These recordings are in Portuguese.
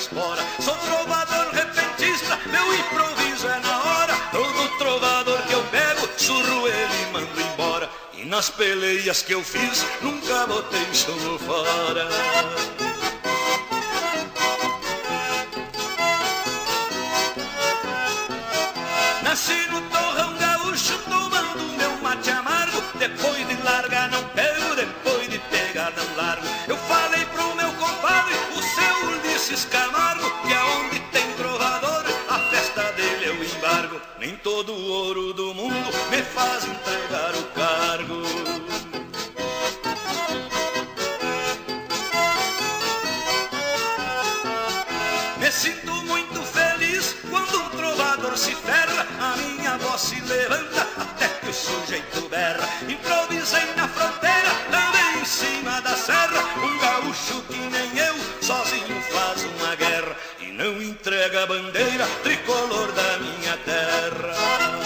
espora. Sou trovador repentista, meu improviso é na hora. Todo trovador que eu pego, surro ele e mando embora. E nas peleias que eu fiz, nunca botei choro fora. Nasci no torrão gaúcho, tomando meu mate amargo. Depois de largar não pego, depois de pegar não largo. Eu falei pro meu compadre, o seu Ulisses Camargo, que aonde tem trovador, a festa dele é o embargo. Nem todo o ouro do mundo me faz entregar o cargo. Me sinto muito feliz quando um trovador se ferra. A minha voz se levanta até que o sujeito berra. Improvisei na fronteira, também em cima da serra. Um gaúcho que nem eu, sozinho faz uma guerra e não entrega a bandeira tricolor da minha terra.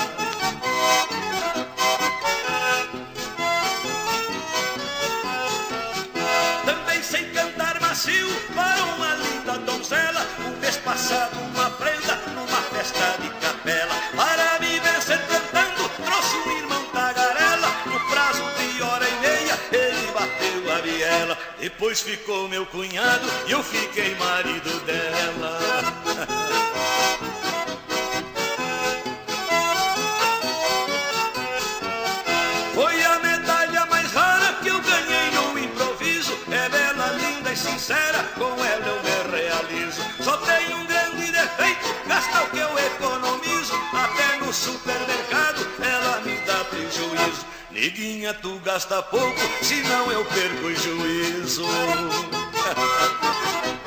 Também sei cantar macio para uma linda donzela. O mês passado uma prenda numa festa de capela. Para me vencer cantando, trouxe um irmão tagarela. No prazo de hora e meia, ele bateu a biela. Depois ficou meu cunhado e eu fiquei marido dela. Foi a medalha mais rara que eu ganhei no improviso. É bela, linda e sincera, com ela eu me realizo. Só tem um grande defeito, gasta o que eu economizo. Até no supermercado ela me dá prejuízo. Neguinha, tu gasta pouco, senão eu perco o juízo.